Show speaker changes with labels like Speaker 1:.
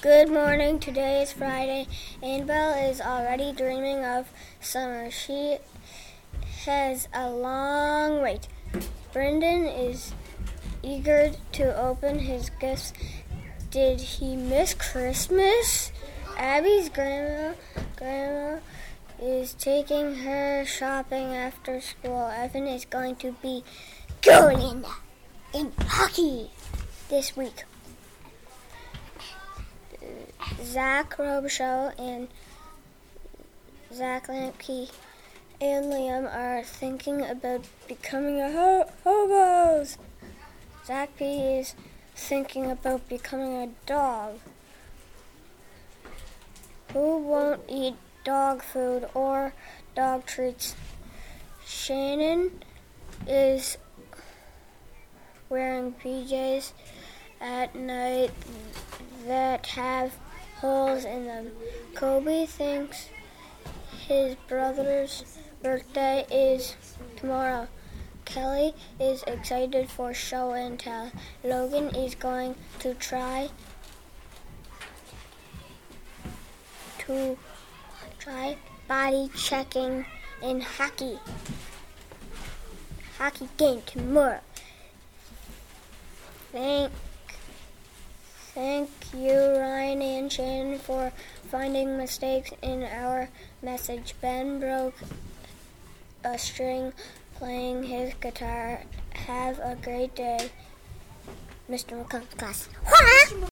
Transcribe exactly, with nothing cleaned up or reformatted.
Speaker 1: Good morning. Today is Friday. Annabelle is already dreaming of summer. She has a long wait. Brendan is eager to open his gifts. Did he miss Christmas? Abby's grandma, grandma is taking her shopping after school. Evan is going to be going in, in hockey this week. Zach Robichaux and Zach Lampke and Liam are thinking about becoming a ho- hobos. Zach P is thinking about becoming a dog. Who won't eat dog food or dog treats? Shannon is wearing P Js at night that have holes in them. Kobe thinks his brother's birthday is tomorrow. Kelly is excited for show and tell. Logan is going to try to try body checking in hockey. Hockey game tomorrow. Thank Thank you, Ryan and Shannon, for finding mistakes in our message. Ben broke a string playing his guitar. Have a great day, Mister McCombs class.